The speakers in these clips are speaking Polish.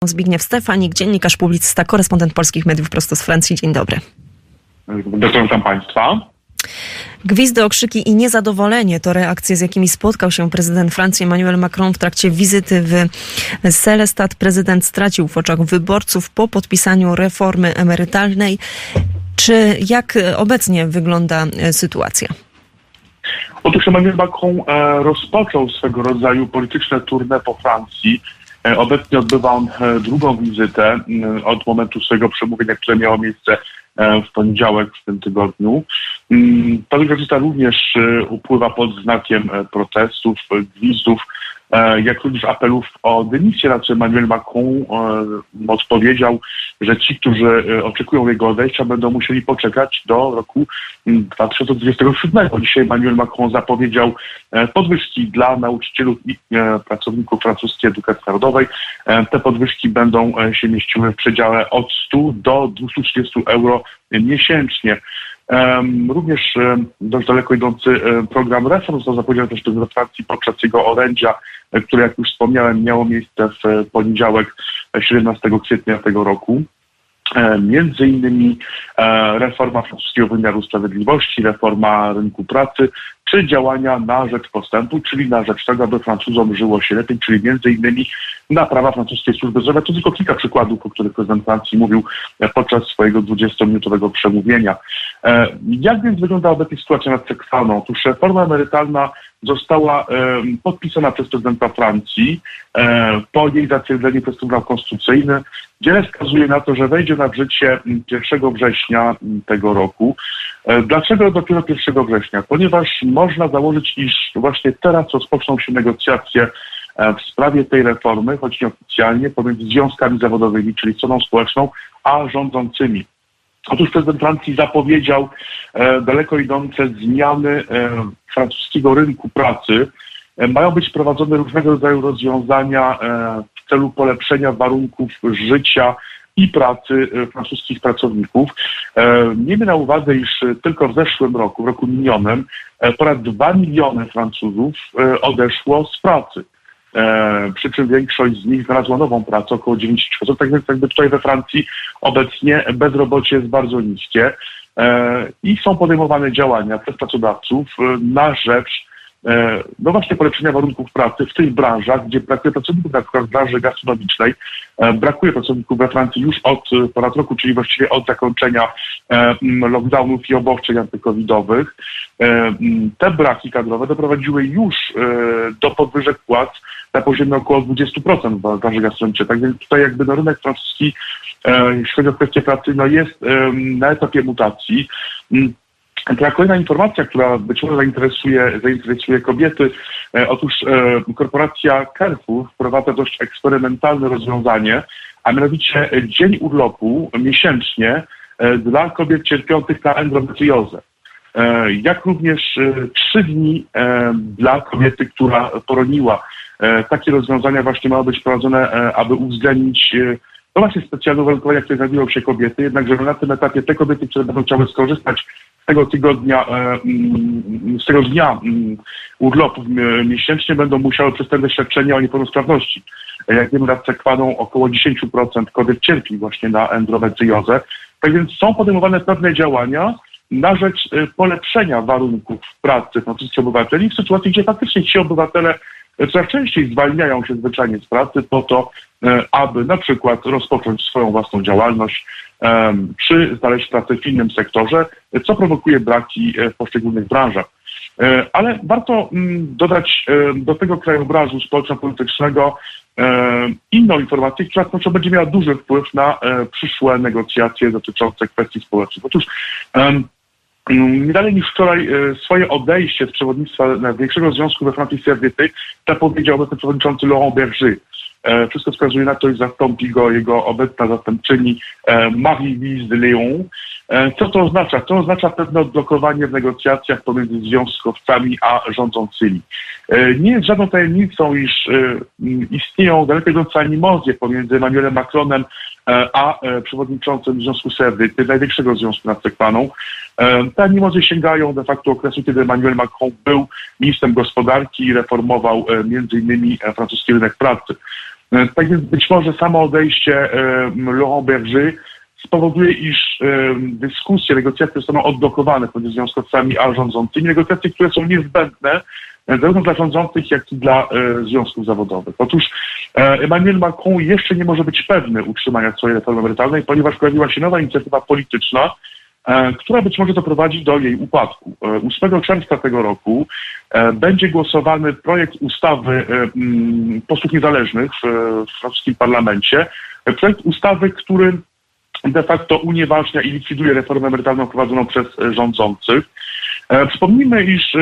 Zbigniew Stefanik, dziennikarz, publicysta, korespondent Polskich Mediów prosto z Francji. Dzień dobry. Witam Państwa. Gwizdy, okrzyki i niezadowolenie to reakcje, z jakimi spotkał się prezydent Francji Emmanuel Macron w trakcie wizyty w Sélestat. Prezydent stracił w oczach wyborców po podpisaniu reformy emerytalnej. Jak obecnie wygląda sytuacja? Otóż Emmanuel Macron rozpoczął swego rodzaju polityczne tournée po Francji. Obecnie odbywa on drugą wizytę od momentu swojego przemówienia, które miało miejsce w poniedziałek w tym tygodniu. Ta wizyta również upływa pod znakiem protestów, gwizdów, jak również apelów o dymisję, na co Emmanuel Macron odpowiedział, że ci, którzy oczekują jego odejścia, będą musieli poczekać do roku 2027. Dzisiaj Emmanuel Macron zapowiedział podwyżki dla nauczycielów i pracowników francuskiej edukacji narodowej. Te podwyżki będą się mieściły w przedziale od 100 do 230 euro miesięcznie. Również dość daleko idący program reform został zapowiedziany też przez Francji podczas jego orędzia, które, jak już wspomniałem, miało miejsce w poniedziałek 17 kwietnia tego roku. Między innymi reforma francuskiego wymiaru sprawiedliwości, reforma rynku pracy, czy działania na rzecz postępu, czyli na rzecz tego, aby Francuzom żyło się lepiej, czyli między innymi naprawa francuskiej służby zdrowia. To tylko kilka przykładów, o których prezydent Francji mówił podczas swojego 20-minutowego przemówienia. Jak więc wygląda obecnie sytuacja nad Sekwaną? Otóż reforma emerytalna została podpisana przez prezydenta Francji po jej zatwierdzeniu przez Trybunał Konstytucyjny. Wiele wskazuje na to, że wejdzie ona w życie 1 września tego roku. Dlaczego dopiero 1 września? Ponieważ można założyć, iż właśnie teraz rozpoczną się negocjacje w sprawie tej reformy, choć nieoficjalnie, pomiędzy związkami zawodowymi, czyli stroną społeczną, a rządzącymi. Otóż prezydent Francji zapowiedział daleko idące zmiany francuskiego rynku pracy. Mają być prowadzone różnego rodzaju rozwiązania w celu polepszenia warunków życia i pracy francuskich pracowników. Miejmy na uwadze, iż tylko w zeszłym roku, w roku minionym, ponad 2 miliony Francuzów odeszło z pracy. Przy czym większość z nich znalazła nową pracę, około 90%. Tak więc jakby tutaj we Francji obecnie bezrobocie jest bardzo niskie i są podejmowane działania przez pracodawców na rzecz no właśnie polepszenia warunków pracy w tych branżach, gdzie brakuje pracowników, na przykład w branży gastronomicznej. Brakuje pracowników we Francji już od ponad roku, czyli właściwie od zakończenia lockdownów i obostrzeń antykowidowych. Te braki kadrowe doprowadziły już do podwyżek płac na poziomie około 20% w branży gastronomicznej. Tak więc tutaj jakby rynek francuski, jeśli chodzi o kwestię pracy, no jest na etapie mutacji. Taka kolejna informacja, która być może zainteresuje kobiety. Otóż korporacja Carrefour wprowadza dość eksperymentalne rozwiązanie, a mianowicie dzień urlopu miesięcznie dla kobiet cierpiących na endometriozę. Jak również 3 dni dla kobiety, która poroniła. Takie rozwiązania właśnie mają być wprowadzone, aby uwzględnić no właśnie specjalne uwarunkowania, które znajdują się kobiety, jednakże na tym etapie te kobiety, które będą chciały skorzystać z tego dnia urlopu miesięcznie, będą musiały przedstawić doświadczenie o niepełnosprawności. Jak wiemy, nad Sekwaną około 10% kobiet cierpi właśnie na endometriozę. Tak więc są podejmowane pewne działania na rzecz polepszenia warunków pracy francuskich obywateli w sytuacji, gdzie faktycznie ci obywatele coraz częściej zwalniają się zwyczajnie z pracy po to, aby na przykład rozpocząć swoją własną działalność, czy znaleźć pracę w innym sektorze, co prowokuje braki w poszczególnych branżach. Ale warto dodać do tego krajobrazu społeczno-politycznego inną informację, która będzie miała duży wpływ na przyszłe negocjacje dotyczące kwestii społecznych. Otóż nie dalej niż wczoraj swoje odejście z przewodnictwa największego związku we Francji CFDT zapowiedział obecny przewodniczący Laurent Berger. Wszystko wskazuje na to, że zastąpi go jego obecna zastępczyni Marie-Louise Léon. Co to oznacza? To oznacza pewne odblokowanie w negocjacjach pomiędzy związkowcami a rządzącymi. Nie jest żadną tajemnicą, iż istnieją daleko idące animozje pomiędzy Emmanuelem Macronem a przewodniczącym związku CFDT, największego związku nad Sekwaną. Te animozje sięgają de facto okresu, kiedy Emmanuel Macron był ministrem gospodarki i reformował między innymi francuski rynek pracy. Tak więc być może samo odejście Laurent Berger spowoduje, iż dyskusje, negocjacje zostaną odblokowane pomiędzy związkowcami a rządzącymi. Negocjacje, które są niezbędne zarówno dla rządzących, jak i dla związków zawodowych. Otóż Emmanuel Macron jeszcze nie może być pewny utrzymania swojej reformy emerytalnej, ponieważ pojawiła się nowa inicjatywa polityczna, która być może doprowadzi do jej upadku. 8 czerwca tego roku będzie głosowany projekt ustawy posłów niezależnych w francuskim parlamencie. Projekt ustawy, który de facto unieważnia i likwiduje reformę emerytalną prowadzoną przez rządzących. Przypomnijmy, iż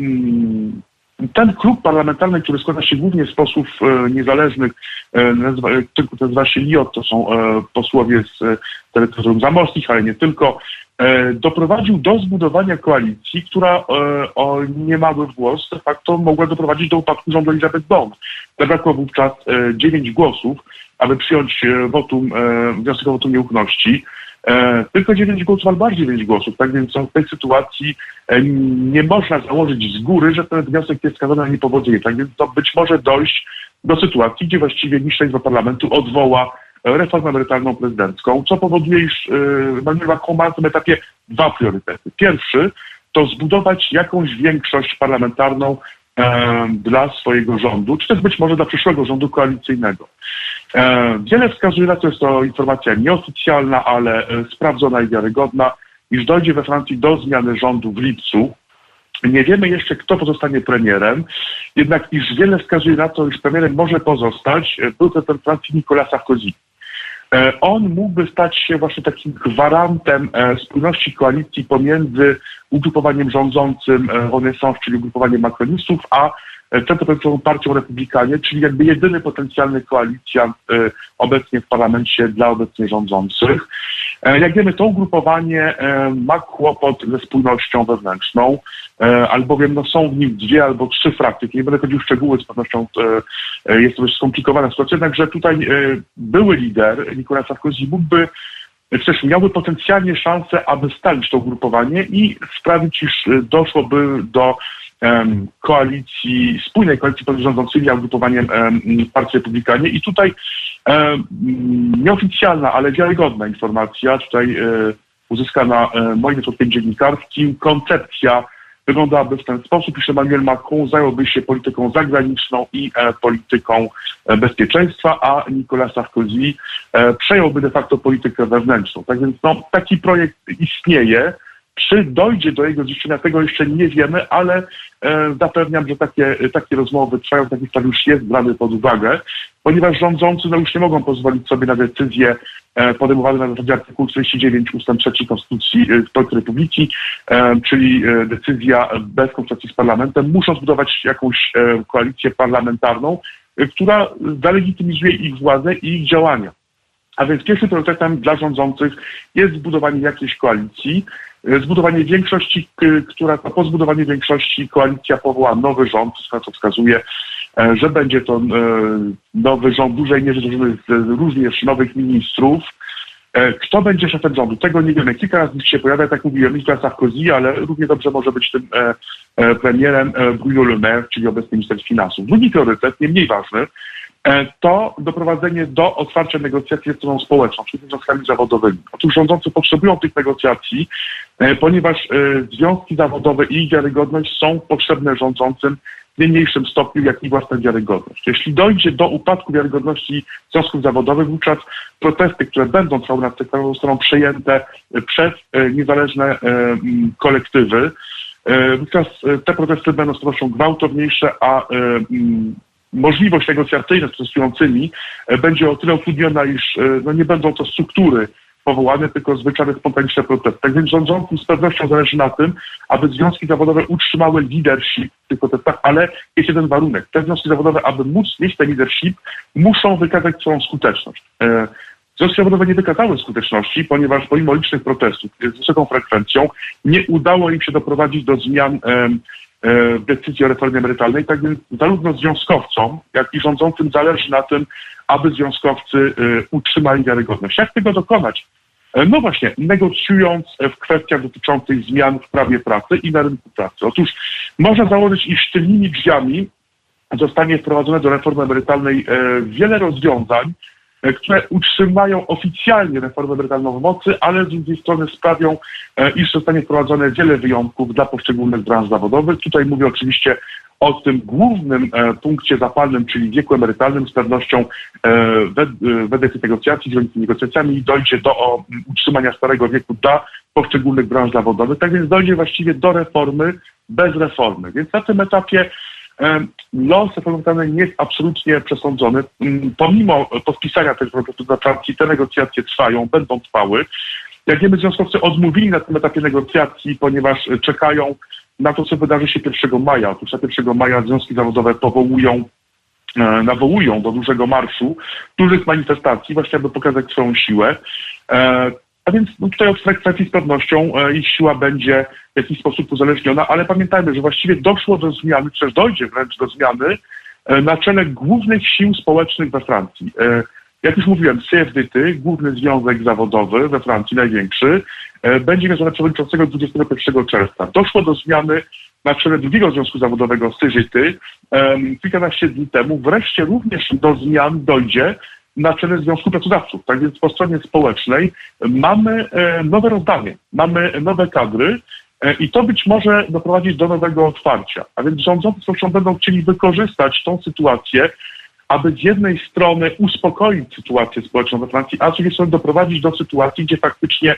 ten klub parlamentarny, który składa się głównie z posłów niezależnych, nazywa się LIOT, to są posłowie z terytorium zamorskich, ale nie tylko, doprowadził do zbudowania koalicji, która o niemały głos de facto mogła doprowadzić do upadku rządu Elizabeth Borne. Zabrakło wówczas 9 głosów, aby przyjąć wniosek o wotum nieufności. Tylko 9 głosów, albo bardziej 9 głosów. Tak więc w tej sytuacji nie można założyć z góry, że ten wniosek jest skazany na niepowodzenie. Tak więc to być może dojść do sytuacji, gdzie właściwie niższa izba parlamentu odwoła reformę emerytalną prezydencką, co powoduje, iż Emmanuel Macron ma na tym etapie 2 priorytety. Pierwszy to zbudować jakąś większość parlamentarną dla swojego rządu, czy też być może dla przyszłego rządu koalicyjnego. Wiele wskazuje na to, jest to informacja nieoficjalna, ale sprawdzona i wiarygodna, iż dojdzie we Francji do zmiany rządu w lipcu. Nie wiemy jeszcze, kto pozostanie premierem, jednak iż wiele wskazuje na to, iż premierem może pozostać był prezydent Francji Nicolas Sarkozy. On mógłby stać się właśnie takim gwarantem spójności koalicji pomiędzy ugrupowaniem rządzącym Renaissance, czyli ugrupowaniem makronistów, a centroprawiczową partią Republikanie, czyli jakby jedyny potencjalny koalicjant obecnie w parlamencie dla obecnie rządzących. Jak wiemy, to ugrupowanie ma kłopot ze spójnością wewnętrzną, albowiem są w nim 2 albo 3 frakcje. Nie będę chodził w szczegóły, z pewnością jest to dość skomplikowana sytuacja, jednakże tutaj były lider, Nicolas Sarkozy, przecież miałby potencjalnie szansę, aby scalić to ugrupowanie i sprawić, iż doszłoby do spójnej koalicji pomiędzy rządzącymi a ugrupowaniem Partii Republikanie. I tutaj nieoficjalna, ale wiarygodna informacja, tutaj uzyskana moim środkiem dziennikarskim, koncepcja wyglądałaby w ten sposób, iż Emmanuel Macron zająłby się polityką zagraniczną i polityką bezpieczeństwa, a Nicolas Sarkozy przejąłby de facto politykę wewnętrzną. Tak więc taki projekt istnieje. Czy dojdzie do jego ziszczenia, tego jeszcze nie wiemy, ale zapewniam, że takie rozmowy trwają, taki stan już jest brany pod uwagę, ponieważ rządzący już nie mogą pozwolić sobie na decyzje podejmowane na zasadzie artykułu 49 ust. 3 Konstytucji Polskiej Republiki, czyli decyzja bez konsultacji z parlamentem. Muszą zbudować jakąś koalicję parlamentarną, która zalegitymizuje ich władzę i ich działania. A więc pierwszym priorytetem dla rządzących jest zbudowanie jakiejś koalicji, zbudowanie większości, po zbudowaniu większości koalicja powoła nowy rząd, co wskazuje, że będzie to nowy rząd w dużej mierze złożony z również nowych ministrów. Kto będzie szefem rządu? Tego nie wiemy. Kilka razy się pojawia, tak mówiłem, Nicolas Sarkozy, ale równie dobrze może być tym premierem Bruno Le Maire, czyli obecny minister finansów. Drugi priorytet, nie mniej ważny, to doprowadzenie do otwarcia negocjacji ze stroną społeczną, czyli związkami zawodowymi. Otóż rządzący potrzebują tych negocjacji, ponieważ związki zawodowe i ich wiarygodność są potrzebne rządzącym w nie mniejszym stopniu, jak i własna wiarygodność. Jeśli dojdzie do upadku wiarygodności związków zawodowych, wówczas protesty, które będą trwały nad sektorem, zostaną przejęte przez niezależne kolektywy. Wówczas te protesty będą z pewnością gwałtowniejsze, a możliwość negocjacyjna z protestującymi będzie o tyle utrudniona, iż nie będą to struktury powołane, tylko zwyczajne spontaniczne protesty. Tak więc rządzącym z pewnością zależy na tym, aby związki zawodowe utrzymały leadership w tych protestach, ale jest jeden warunek. Te związki zawodowe, aby móc mieć ten leadership, muszą wykazać swoją skuteczność. Związki zawodowe nie wykazały skuteczności, ponieważ pomimo licznych protestów z wysoką frekwencją nie udało im się doprowadzić do zmian decyzji o reformie emerytalnej. Tak więc zarówno związkowcom, jak i rządzącym zależy na tym, aby związkowcy utrzymali wiarygodność. Jak tego dokonać? No właśnie, negocjując w kwestiach dotyczących zmian w prawie pracy i na rynku pracy. Otóż można założyć, iż tylnymi drzwiami zostanie wprowadzone do reformy emerytalnej wiele rozwiązań, które utrzymają oficjalnie reformę emerytalną w mocy, ale z drugiej strony sprawią, iż zostanie wprowadzone wiele wyjątków dla poszczególnych branż zawodowych. Tutaj mówię oczywiście o tym głównym punkcie zapalnym, czyli wieku emerytalnym. Z pewnością wedle tych negocjacji, z negocjacjami dojdzie do utrzymania starego wieku dla poszczególnych branż zawodowych. Tak więc dojdzie właściwie do reformy bez reformy. Więc na tym etapie los reformy emerytalnej nie jest absolutnie przesądzony. Pomimo podpisania tego procesu dla Francji, te negocjacje trwają, będą trwały. Jak wiemy, związkowcy odmówili na tym etapie negocjacji, ponieważ czekają na to, co wydarzy się 1 maja. Otóż na 1 maja związki zawodowe nawołują do dużego marszu, dużych manifestacji, właśnie aby pokazać swoją siłę. A więc tutaj od Francji z pewnością ich siła będzie w jakiś sposób uzależniona, ale pamiętajmy, że właściwie doszło do zmiany, czy też dojdzie wręcz do zmiany na czele głównych sił społecznych we Francji. Jak już mówiłem, CFDT, główny związek zawodowy we Francji, największy, będzie miał przewodniczącego 21 czerwca. Doszło do zmiany na czele drugiego związku zawodowego CGT kilkanaście dni temu. Wreszcie również do zmian dojdzie na czele Związku Pracodawców. Tak więc po stronie społecznej mamy nowe rozdanie, mamy nowe kadry i to być może doprowadzić do nowego otwarcia. A więc rządzący będą chcieli wykorzystać tą sytuację, aby z jednej strony uspokoić sytuację społeczną we Francji, a z drugiej strony doprowadzić do sytuacji, gdzie faktycznie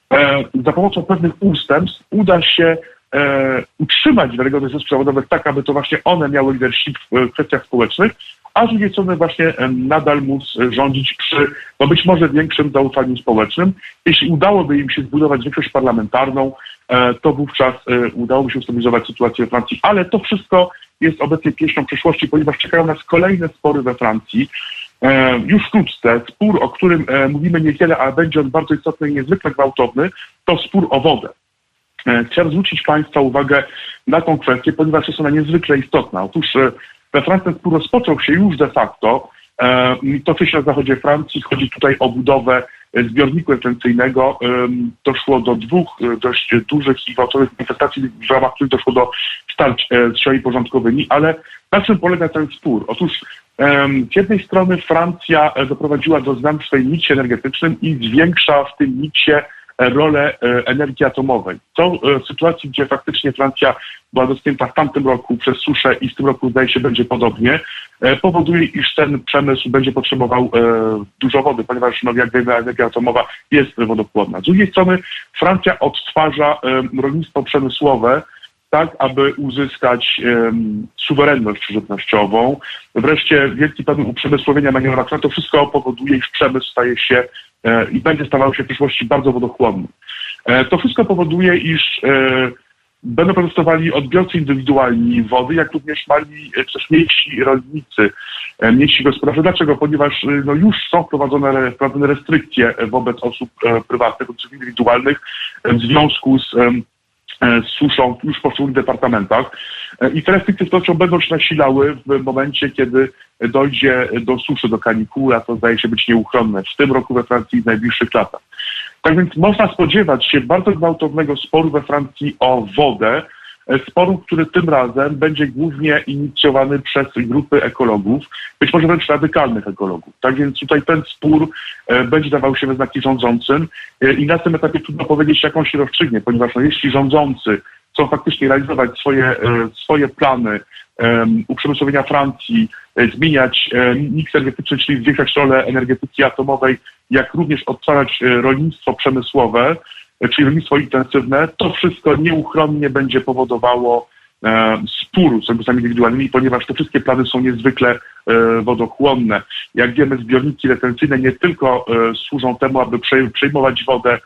za pomocą pewnych ustępstw uda się utrzymać wiarygodność związków zawodowych tak, aby to właśnie one miały leadership w kwestiach społecznych, a z drugiej strony właśnie nadal móc rządzić przy być może większym zaufaniu społecznym. Jeśli udałoby im się zbudować większość parlamentarną, to wówczas udałoby się ustabilizować sytuację we Francji, ale to wszystko jest obecnie pieśnią przeszłości, ponieważ czekają nas kolejne spory we Francji. Już wkrótce spór, o którym mówimy niewiele, ale będzie on bardzo istotny i niezwykle gwałtowny, to spór o wodę. Chciałem zwrócić Państwa uwagę na tą kwestię, ponieważ jest ona niezwykle istotna. Otóż we Francji ten spór rozpoczął się już de facto. Toczy się na zachodzie Francji. Chodzi tutaj o budowę zbiorniku retencyjnego. Doszło do dwóch dość dużych i gwałtownych manifestacji, w ramach których doszło do starć z siłami porządkowymi. Ale na czym polega ten spór? Otóż z jednej strony Francja doprowadziła do zmian w swoim miksie energetycznym i zwiększa w tym miksie rolę energii atomowej. To w sytuacji, gdzie faktycznie Francja była dotknięta w tamtym roku przez suszę i w tym roku zdaje się będzie podobnie, powoduje, iż ten przemysł będzie potrzebował dużo wody, ponieważ jak wiemy, energia atomowa jest wodochłonna. Z drugiej strony Francja odtwarza rolnictwo przemysłowe tak, aby uzyskać suwerenność żywnościową. Wreszcie wielki plan uprzemysłowienia Emmanuela Macrona, to wszystko powoduje, iż przemysł staje się i będzie stawał się w przyszłości bardzo wodochłonny. To wszystko powoduje, iż będą protestowali odbiorcy indywidualni wody, jak również mali, też mniejsi rolnicy, mniejsi gospodarze. Dlaczego? Ponieważ już są wprowadzone restrykcje wobec osób prywatnych, osób indywidualnych w związku z suszą już w poszczególnych departamentach. I te restrykcje z pewnością będą się nasilały w momencie, kiedy dojdzie do suszy, do kanikuły, a to zdaje się być nieuchronne w tym roku we Francji i w najbliższych latach. Tak więc można spodziewać się bardzo gwałtownego sporu we Francji o wodę, sporu, który tym razem będzie głównie inicjowany przez grupy ekologów, być może wręcz radykalnych ekologów. Tak więc tutaj ten spór będzie dawał się we znaki rządzącym i na tym etapie trudno powiedzieć, jak on się rozstrzygnie, ponieważ jeśli rządzący chcą faktycznie realizować swoje plany uprzemysłowienia Francji, zmieniać miks energetyczny, czyli zwiększać rolę energetyki atomowej, jak również odtwarzać rolnictwo przemysłowe, czyli rolnictwo intensywne, to wszystko nieuchronnie będzie powodowało spór z odbiorcami indywidualnymi, ponieważ te wszystkie plany są niezwykle wodochłonne. Jak wiemy, zbiorniki retencyjne nie tylko służą temu, aby przejmować wodę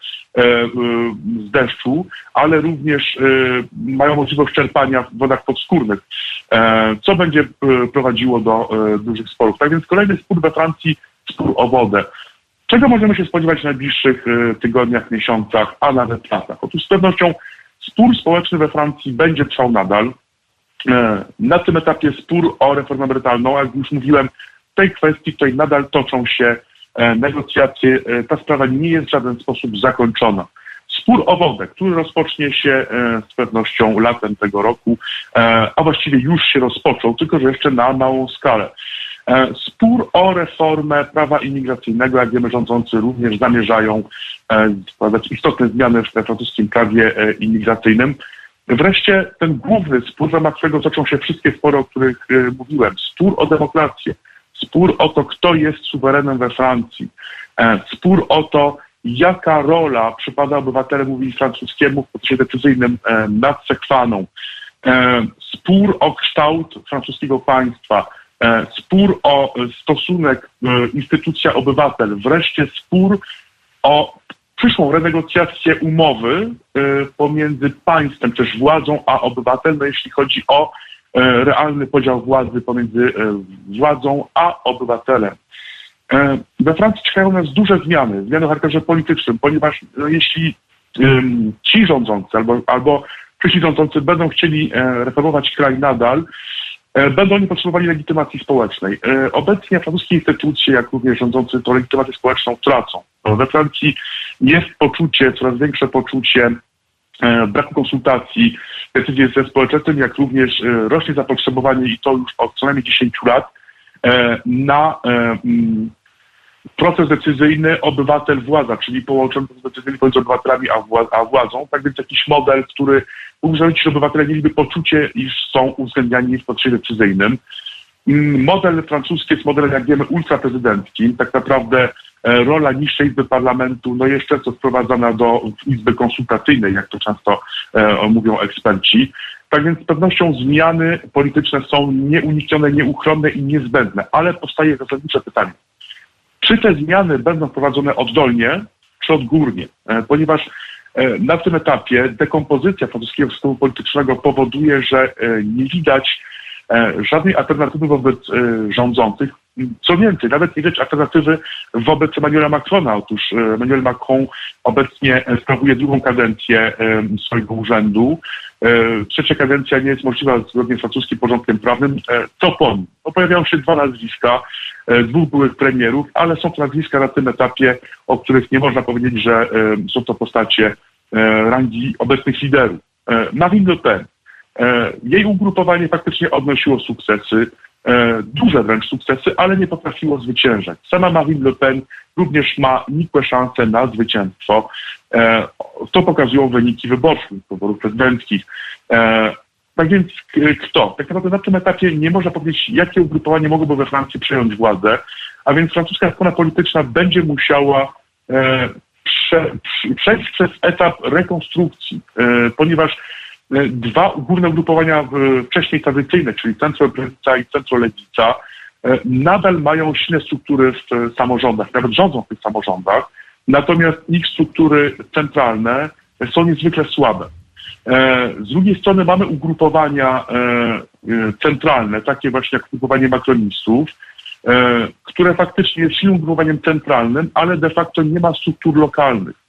z deszczu, ale również mają możliwość czerpania w wodach podskórnych, co będzie prowadziło do dużych sporów. Tak więc kolejny spór we Francji, spór o wodę. Czego możemy się spodziewać w najbliższych tygodniach, miesiącach, a nawet latach? Otóż z pewnością spór społeczny we Francji będzie trwał nadal. Na tym etapie spór o reformę emerytalną, jak już mówiłem, w tej kwestii tutaj nadal toczą się negocjacje. Ta sprawa nie jest w żaden sposób zakończona. Spór o wodę, który rozpocznie się z pewnością latem tego roku, a właściwie już się rozpoczął, tylko że jeszcze na małą skalę. Spór o reformę prawa imigracyjnego, jak wiemy, rządzący również zamierzają wprowadzać istotne zmiany w francuskim prawie imigracyjnym. Wreszcie ten główny spór, w ramach którego toczą się wszystkie spory, o których mówiłem. Spór o demokrację, spór o to, kto jest suwerenem we Francji, spór o to, jaka rola przypada obywatelowi francuskiemu w procesie decyzyjnym nad Sekwaną, spór o kształt francuskiego państwa, spór o stosunek instytucja-obywatel, wreszcie spór o przyszłą renegocjację umowy pomiędzy państwem, też władzą, a obywatelem, jeśli chodzi o realny podział władzy pomiędzy władzą a obywatelem. We Francji czekają nas duże zmiany o charakterze politycznym, ponieważ jeśli ci rządzący albo przyszli rządzący będą chcieli reformować kraj nadal, będą oni potrzebowali legitymacji społecznej. Obecnie francuskie instytucje, jak również rządzący, tą legitymację społeczną tracą. We Francji jest coraz większe poczucie braku konsultacji, decyzji ze społeczeństwem, jak również rośnie zapotrzebowanie, i to już od co najmniej 10 lat, na proces decyzyjny obywatel-władza, czyli połączony proces decyzyjny pomiędzy obywatelami a władzą. Tak więc jakiś model, który umożliwi, że obywatele mieliby poczucie, iż są uwzględniani w procesie decyzyjnym. Model francuski jest modelem, jak wiemy, ultraprezydenckim. Tak naprawdę rola niższej izby parlamentu jest często sprowadzana do izby konsultacyjnej, jak to często mówią eksperci. Tak więc z pewnością zmiany polityczne są nieuniknione, nieuchronne i niezbędne, ale powstaje zasadnicze pytanie. Czy te zmiany będą wprowadzone oddolnie, czy odgórnie? Ponieważ na tym etapie dekompozycja francuskiego systemu politycznego powoduje, że nie widać żadnej alternatywy wobec rządzących. Co więcej, nawet nie widać alternatywy wobec Emmanuela Macrona. Otóż Emmanuel Macron obecnie sprawuje drugą kadencję swojego urzędu. Trzecia kadencja nie jest możliwa zgodnie z francuskim porządkiem prawnym. Co po nim? Pojawiają się dwa nazwiska, dwóch byłych premierów, ale są to nazwiska na tym etapie, o których nie można powiedzieć, że są to postacie rangi obecnych liderów. Marine Le Pen. Jej ugrupowanie faktycznie odnosiło sukcesy, duże wręcz sukcesy, ale nie potrafiło zwyciężać. Sama Marine Le Pen również ma nikłe szanse na zwycięstwo. To pokazują wyniki wyborów prezydenckich. Tak więc kto? Tak naprawdę na tym etapie nie można powiedzieć, jakie ugrupowanie mogłoby we Francji przejąć władzę, a więc francuska strona polityczna będzie musiała przejść przez etap rekonstrukcji, ponieważ dwa główne ugrupowania wcześniej tradycyjne, czyli centro-prawica i centro-lewica, nadal mają silne struktury w samorządach, nawet rządzą w tych samorządach, natomiast ich struktury centralne są niezwykle słabe. Z drugiej strony mamy ugrupowania centralne, takie właśnie jak ugrupowanie makronistów, które faktycznie jest silnym ugrupowaniem centralnym, ale de facto nie ma struktur lokalnych.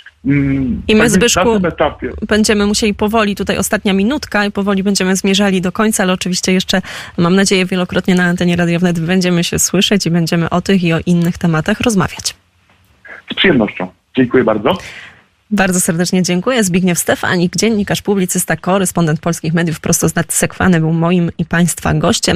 I my, Zbyszku, będziemy musieli powoli, tutaj ostatnia minutka i powoli będziemy zmierzali do końca, ale oczywiście jeszcze, mam nadzieję, wielokrotnie na antenie Radia Wnet będziemy się słyszeć i będziemy o tych i o innych tematach rozmawiać. Z przyjemnością. Dziękuję bardzo. Bardzo serdecznie dziękuję. Zbigniew Stefanik, dziennikarz, publicysta, korespondent polskich mediów prosto z Sekwany był moim i Państwa gościem.